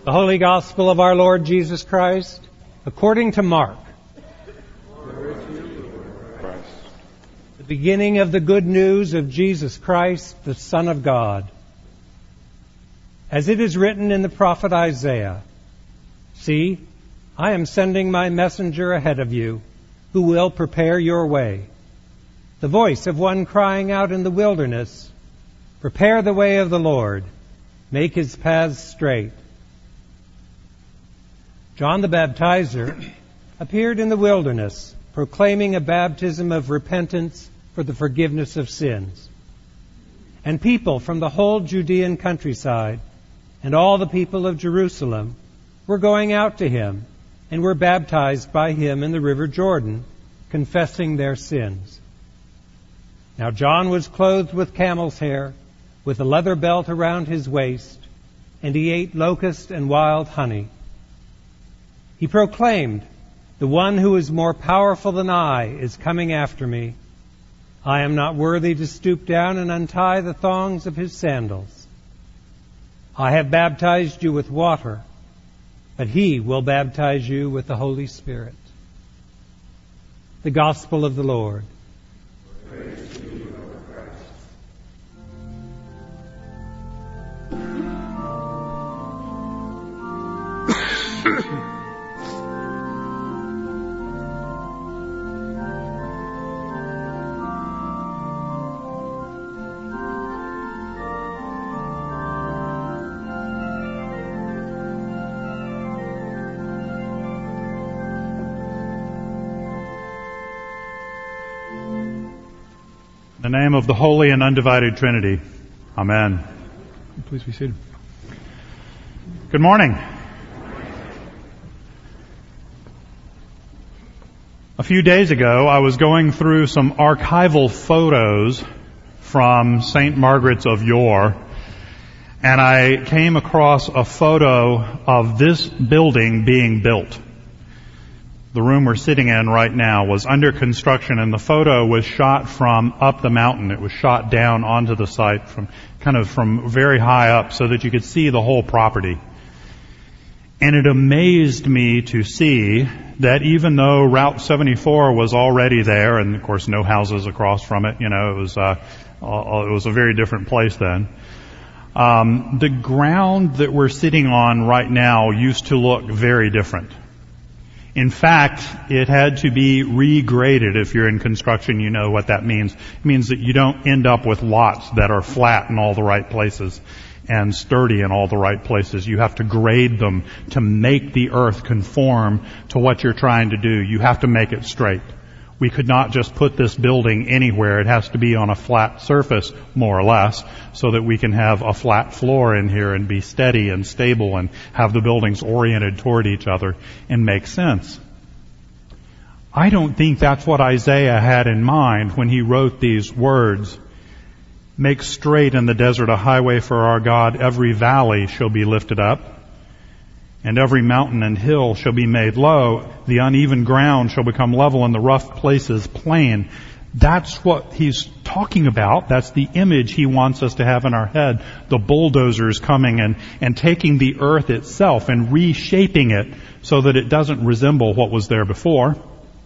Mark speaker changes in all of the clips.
Speaker 1: The Holy Gospel of our Lord Jesus Christ, according to Mark. The beginning of the good news of Jesus Christ, the Son of God. As it is written in the prophet Isaiah, "See, I am sending my messenger ahead of you, who will prepare your way. The voice of one crying out in the wilderness, prepare the way of the Lord, make his paths straight." John the Baptizer appeared in the wilderness, proclaiming a baptism of repentance for the forgiveness of sins. And people from the whole Judean countryside and all the people of Jerusalem were going out to him and were baptized by him in the river Jordan, confessing their sins. Now John was clothed with camel's hair, with a leather belt around his waist, and he ate locust and wild honey. He proclaimed, "The one who is more powerful than I is coming after me. I am not worthy to stoop down and untie the thongs of his sandals. I have baptized you with water, but he will baptize you with the Holy Spirit." The Gospel of the Lord.
Speaker 2: Praise to you, Lord Christ.
Speaker 3: In the name of the Holy and Undivided Trinity. Amen. Please be seated. Good morning. A few days ago, I was going through some archival photos from St. Margaret's of yore, and I came across a photo of this building being built. The room we're sitting in right now was under construction, and the photo was shot from up the mountain. It was shot down onto the site from very high up so that you could see the whole property. And it amazed me to see that even though Route 74 was already there, and of course no houses across from it, it was a very different place then. The ground that we're sitting on right now used to look very different. In fact, it had to be regraded. If you're in construction, you know what that means. It means that you don't end up with lots that are flat in all the right places and sturdy in all the right places. You have to grade them to make the earth conform to what you're trying to do. You have to make it straight. We could not just put this building anywhere. It has to be on a flat surface, more or less, so that we can have a flat floor in here and be steady and stable and have the buildings oriented toward each other and make sense. I don't think that's what Isaiah had in mind when he wrote these words. "Make straight in the desert a highway for our God. Every valley shall be lifted up, and every mountain and hill shall be made low. The uneven ground shall become level, and the rough places plain." That's what he's talking about. That's the image he wants us to have in our head. The bulldozers coming and taking the earth itself and reshaping it so that it doesn't resemble what was there before,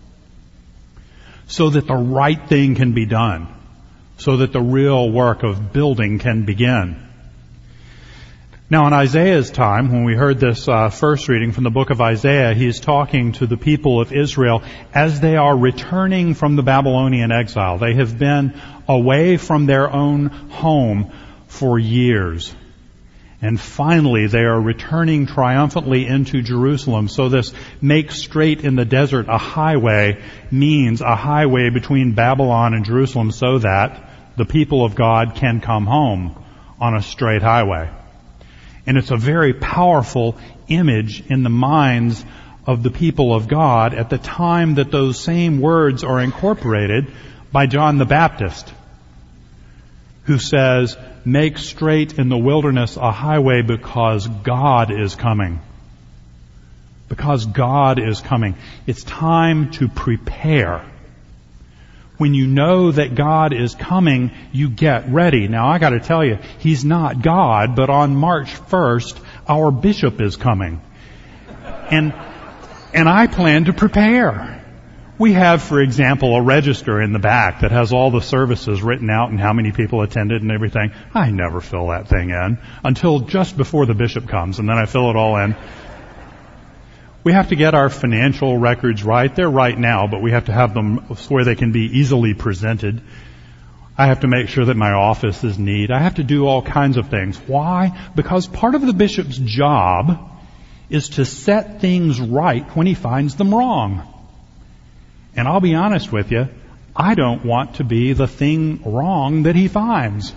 Speaker 3: so that the right thing can be done, so that the real work of building can begin. Now, in Isaiah's time, when we heard this first reading from the book of Isaiah, he's talking to the people of Israel as they are returning from the Babylonian exile. They have been away from their own home for years. And finally, they are returning triumphantly into Jerusalem. So this "make straight in the desert a highway" means a highway between Babylon and Jerusalem so that the people of God can come home on a straight highway. And it's a very powerful image in the minds of the people of God at the time that those same words are incorporated by John the Baptist, who says, "Make straight in the wilderness a highway because God is coming." Because God is coming. It's time to prepare. When you know that God is coming, you get ready. Now, I got to tell you, He's not God, but on March 1st, our bishop is coming. And I plan to prepare. We have, for example, a register in the back that has all the services written out and how many people attended and everything. I never fill that thing in until just before the bishop comes, and then I fill it all in. We have to get our financial records right. They're right now, but we have to have them where they can be easily presented. I have to make sure that my office is neat. I have to do all kinds of things. Why? Because part of the bishop's job is to set things right when he finds them wrong. And I'll be honest with you, I don't want to be the thing wrong that he finds.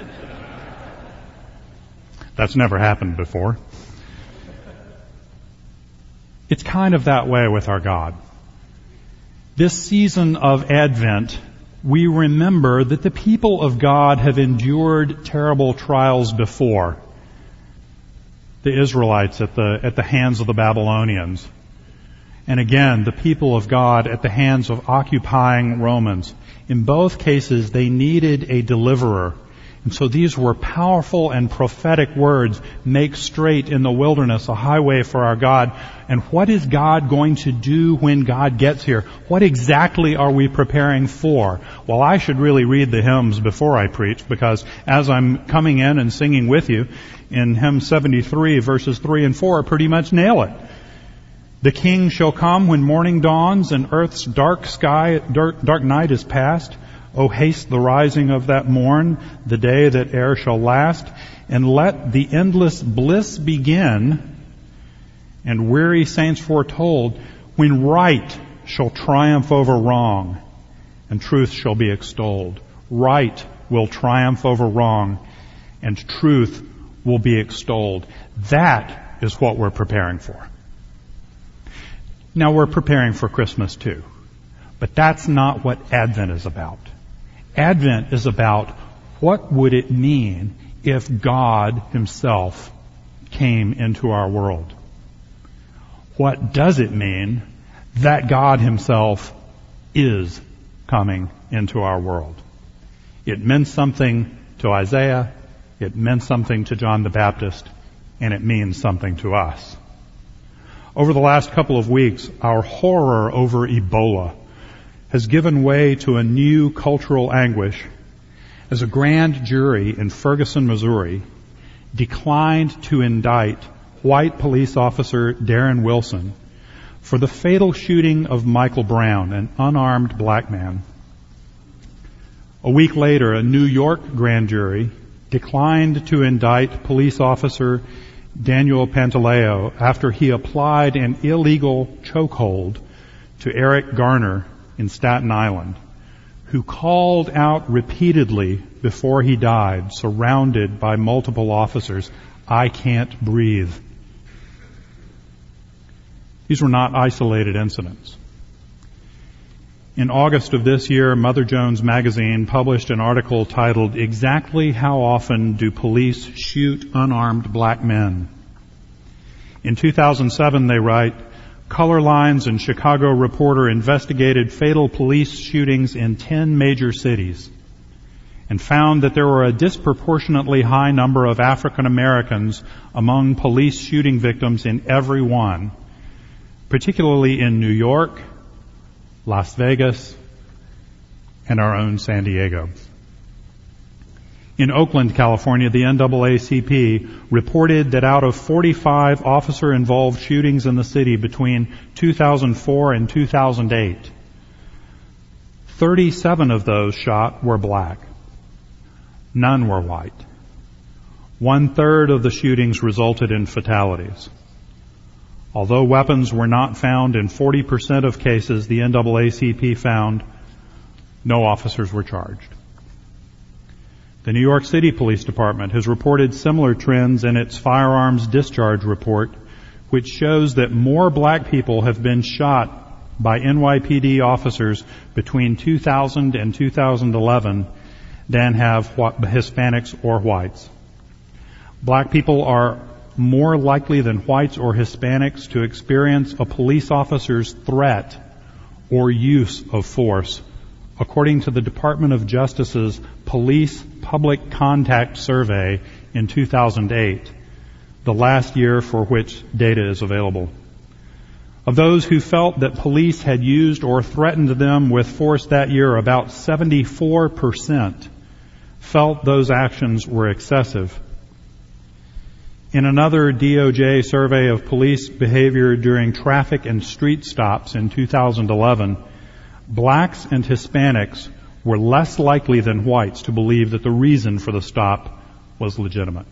Speaker 3: That's never happened before. It's kind of that way with our God. This season of Advent, we remember that the people of God have endured terrible trials before. The Israelites at the hands of the Babylonians. And again, the people of God at the hands of occupying Romans. In both cases, they needed a deliverer. And so these were powerful and prophetic words. Make straight in the wilderness a highway for our God. And what is God going to do when God gets here? What exactly are we preparing for? Well, I should really read the hymns before I preach, because as I'm coming in and singing with you, in hymn 73, verses 3 and 4, pretty much nail it. The King shall come when morning dawns and earth's dark night is past. O haste the rising of that morn, the day that e'er shall last, and let the endless bliss begin. And weary saints foretold, when right shall triumph over wrong, and truth shall be extolled. Right will triumph over wrong, and truth will be extolled. That is what we're preparing for. Now, we're preparing for Christmas too. But that's not what Advent is about. Advent is about what would it mean if God Himself came into our world. What does it mean that God Himself is coming into our world? It meant something to Isaiah, it meant something to John the Baptist, and it means something to us. Over the last couple of weeks, our horror over Ebola has given way to a new cultural anguish as a grand jury in Ferguson, Missouri, declined to indict white police officer Darren Wilson for the fatal shooting of Michael Brown, an unarmed black man. A week later, a New York grand jury declined to indict police officer Daniel Pantaleo after he applied an illegal chokehold to Eric Garner in Staten Island, who called out repeatedly before he died, surrounded by multiple officers, "I can't breathe." These were not isolated incidents. In August of this year, Mother Jones magazine published an article titled, "Exactly How Often Do Police Shoot Unarmed Black Men?" In 2007, they write, Color Lines and Chicago Reporter investigated fatal police shootings in 10 major cities and found that there were a disproportionately high number of African Americans among police shooting victims in every one, particularly in New York, Las Vegas, and our own San Diego. In Oakland, California, the NAACP reported that out of 45 officer-involved shootings in the city between 2004 and 2008, 37 of those shot were black. None were white. 1/3 of the shootings resulted in fatalities. Although weapons were not found in 40% of cases, the NAACP found no officers were charged. The New York City Police Department has reported similar trends in its firearms discharge report, which shows that more black people have been shot by NYPD officers between 2000 and 2011 than have Hispanics or whites. Black people are more likely than whites or Hispanics to experience a police officer's threat or use of force, according to the Department of Justice's Police Public Contact Survey in 2008, the last year for which data is available. Of those who felt that police had used or threatened them with force that year, about 74% felt those actions were excessive. In another DOJ survey of police behavior during traffic and street stops in 2011, blacks and Hispanics were less likely than whites to believe that the reason for the stop was legitimate.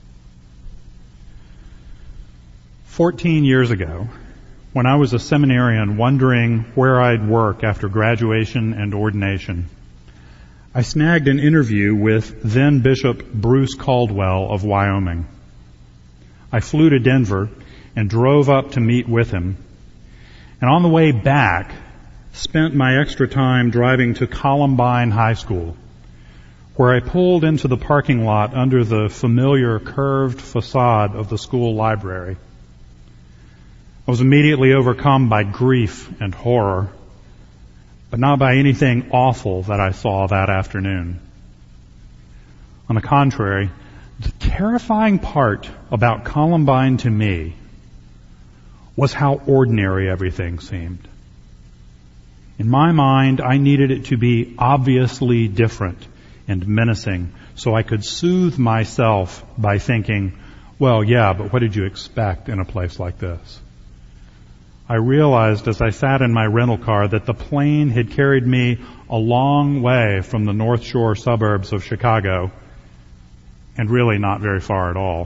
Speaker 3: 14 years ago, when I was a seminarian wondering where I'd work after graduation and ordination, I snagged an interview with then Bishop Bruce Caldwell of Wyoming. I flew to Denver and drove up to meet with him. And on the way back, spent my extra time driving to Columbine High School, where I pulled into the parking lot under the familiar curved facade of the school library. I was immediately overcome by grief and horror, but not by anything awful that I saw that afternoon. On the contrary, the terrifying part about Columbine to me was how ordinary everything seemed. In my mind, I needed it to be obviously different and menacing so I could soothe myself by thinking, well, yeah, but what did you expect in a place like this? I realized as I sat in my rental car that the plane had carried me a long way from the North Shore suburbs of Chicago, and really not very far at all.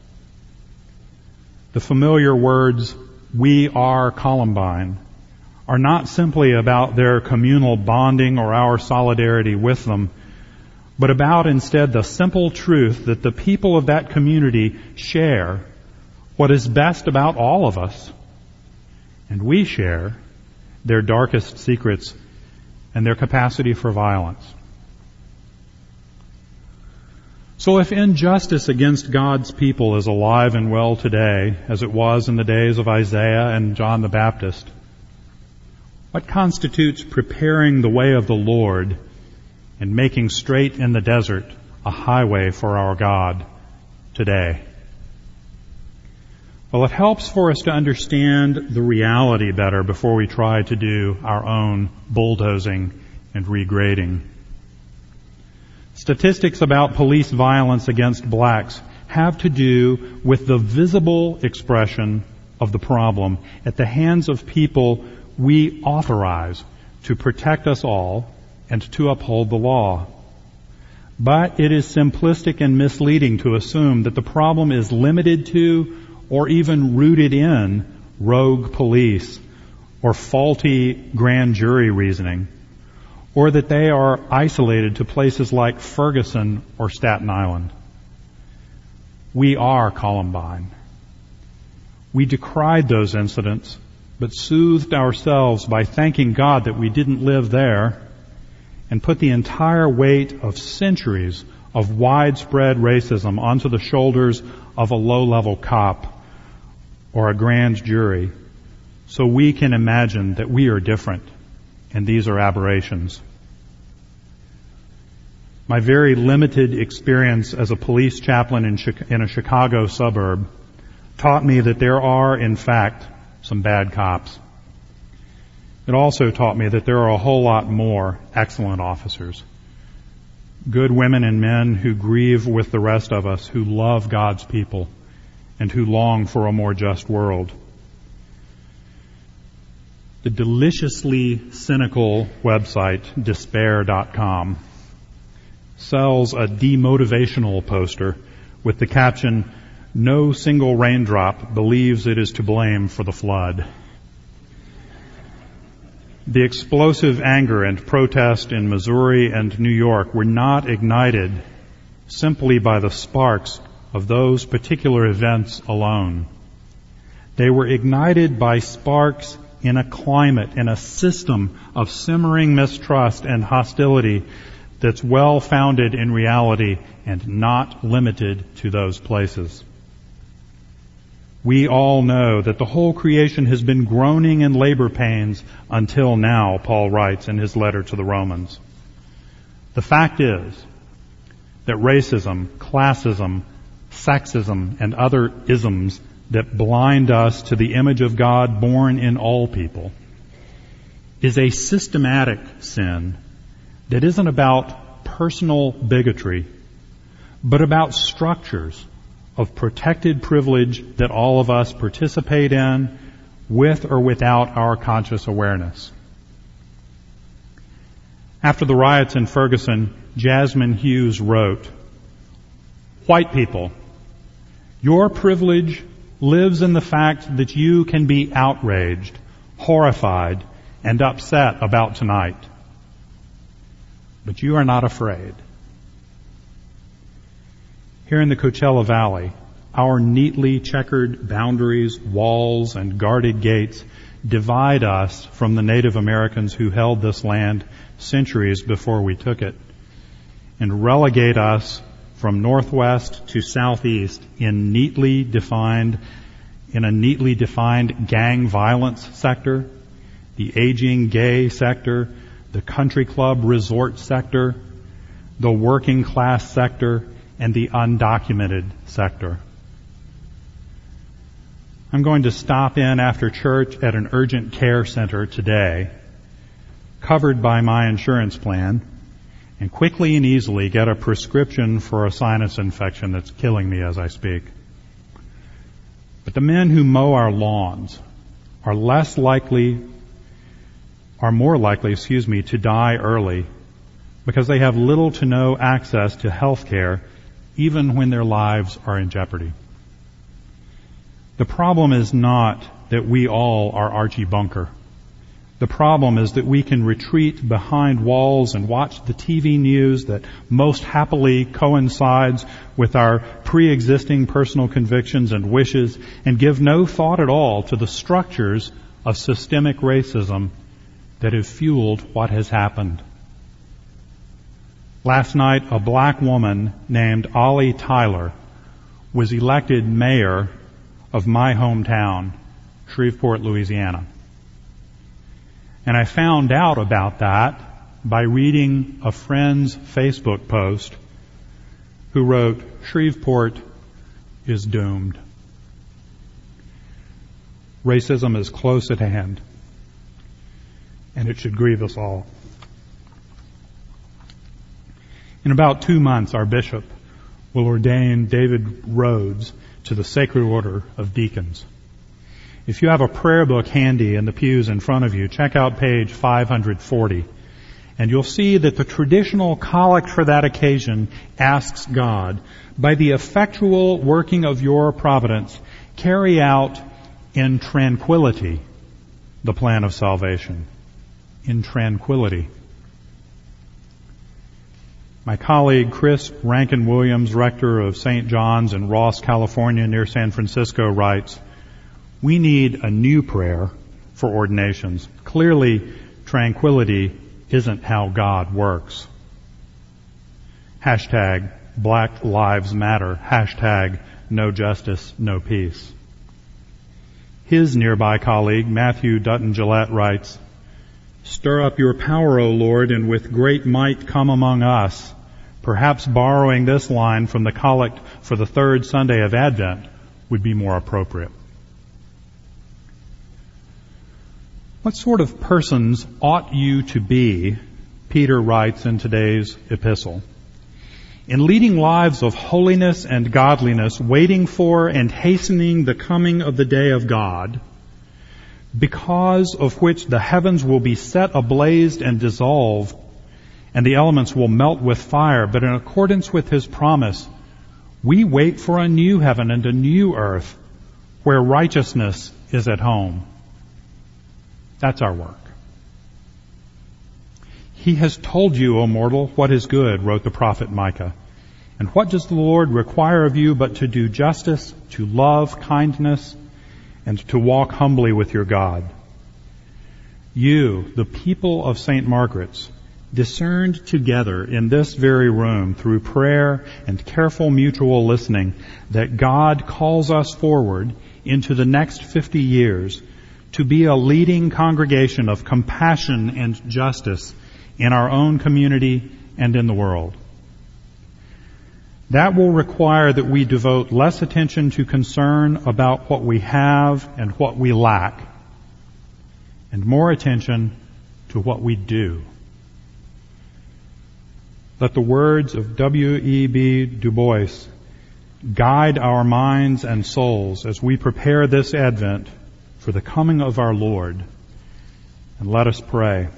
Speaker 3: The familiar words, "We are Columbine," are not simply about their communal bonding or our solidarity with them, but about instead the simple truth that the people of that community share what is best about all of us, and we share their darkest secrets and their capacity for violence. So if injustice against God's people is alive and well today, as it was in the days of Isaiah and John the Baptist, what constitutes preparing the way of the Lord and making straight in the desert a highway for our God today? Well, it helps for us to understand the reality better before we try to do our own bulldozing and regrading. Statistics about police violence against blacks have to do with the visible expression of the problem at the hands of people we authorize to protect us all and to uphold the law. But it is simplistic and misleading to assume that the problem is limited to or even rooted in rogue police or faulty grand jury reasoning, or that they are isolated to places like Ferguson or Staten Island. We are Columbine. We decried those incidents, but soothed ourselves by thanking God that we didn't live there, and put the entire weight of centuries of widespread racism onto the shoulders of a low-level cop or a grand jury, so we can imagine that we are different and these are aberrations. My very limited experience as a police chaplain in a Chicago suburb taught me that there are, in fact, some bad cops. It also taught me that there are a whole lot more excellent officers, good women and men who grieve with the rest of us, who love God's people, and who long for a more just world. The deliciously cynical website Despair.com sells a demotivational poster with the caption, "No single raindrop believes it is to blame for the flood." The explosive anger and protest in Missouri and New York were not ignited simply by the sparks of those particular events alone. They were ignited by sparks in a climate, in a system of simmering mistrust and hostility that's well founded in reality and not limited to those places. We all know that the whole creation has been groaning in labor pains until now, Paul writes in his letter to the Romans. The fact is that racism, classism, sexism, and other isms that blind us to the image of God born in all people, is a systematic sin that isn't about personal bigotry, but about structures of protected privilege that all of us participate in with or without our conscious awareness. After the riots in Ferguson, Jasmine Hughes wrote, "White people, your privilege lives in the fact that you can be outraged, horrified, and upset about tonight. But you are not afraid." Here in the Coachella Valley, our neatly checkered boundaries, walls, and guarded gates divide us from the Native Americans who held this land centuries before we took it, and relegate us from northwest to southeast in a neatly defined gang violence sector, the aging gay sector, the country club resort sector, the working class sector, and the undocumented sector. I'm going to stop in after church at an urgent care center today, covered by my insurance plan, and quickly and easily get a prescription for a sinus infection that's killing me as I speak. But the men who mow our lawns are more likely, to die early because they have little to no access to health care even when their lives are in jeopardy. The problem is not that we all are Archie Bunker. The problem is that we can retreat behind walls and watch the TV news that most happily coincides with our pre-existing personal convictions and wishes and give no thought at all to the structures of systemic racism that have fueled what has happened. Last night, a black woman named Ollie Tyler was elected mayor of my hometown, Shreveport, Louisiana. And I found out about that by reading a friend's Facebook post who wrote, "Shreveport is doomed." Racism is close at hand, and it should grieve us all. In about 2 months, our bishop will ordain David Rhodes to the Sacred Order of Deacons. If you have a prayer book handy in the pews in front of you, check out page 540, and you'll see that the traditional collect for that occasion asks God, by the effectual working of your providence, carry out in tranquility the plan of salvation. In tranquility. My colleague Chris Rankin Williams, rector of St. John's in Ross, California, near San Francisco, writes, "We need a new prayer for ordinations. Clearly, tranquility isn't how God works." Hashtag Black Lives Matter. Hashtag No Justice, No Peace. His nearby colleague, Matthew Dutton Gillette, writes, "Stir up your power, O Lord, and with great might come among us." Perhaps borrowing this line from the collect for the third Sunday of Advent would be more appropriate. What sort of persons ought you to be, Peter writes in today's epistle, in leading lives of holiness and godliness, waiting for and hastening the coming of the day of God, because of which the heavens will be set ablaze and dissolved, and the elements will melt with fire. But in accordance with his promise, we wait for a new heaven and a new earth where righteousness is at home. That's our work. "He has told you, O mortal, what is good," wrote the prophet Micah. "And what does the Lord require of you but to do justice, to love kindness, and to walk humbly with your God?" You, the people of St. Margaret's, discerned together in this very room through prayer and careful mutual listening that God calls us forward into the next 50 years to be a leading congregation of compassion and justice in our own community and in the world. That will require that we devote less attention to concern about what we have and what we lack, and more attention to what we do. Let the words of W.E.B. Du Bois guide our minds and souls as we prepare this Advent for the coming of our Lord. And let us pray.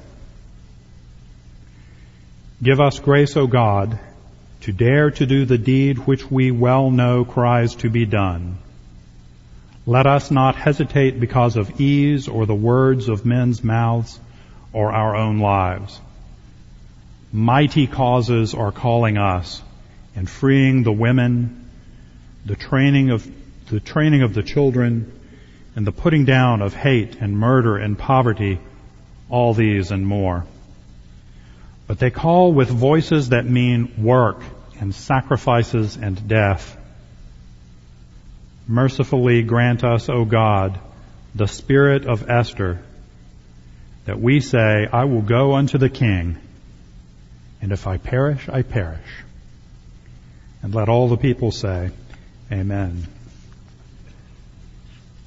Speaker 3: Give us grace, O God, to dare to do the deed which we well know cries to be done. Let us not hesitate because of ease or the words of men's mouths or our own lives. Mighty causes are calling us, and freeing the women, the training of the children, and the putting down of hate and murder and poverty, all these and more. But they call with voices that mean work and sacrifices and death. Mercifully grant us, O God, the spirit of Esther, that we say, I will go unto the King, and if I perish, I perish. And let all the people say, Amen.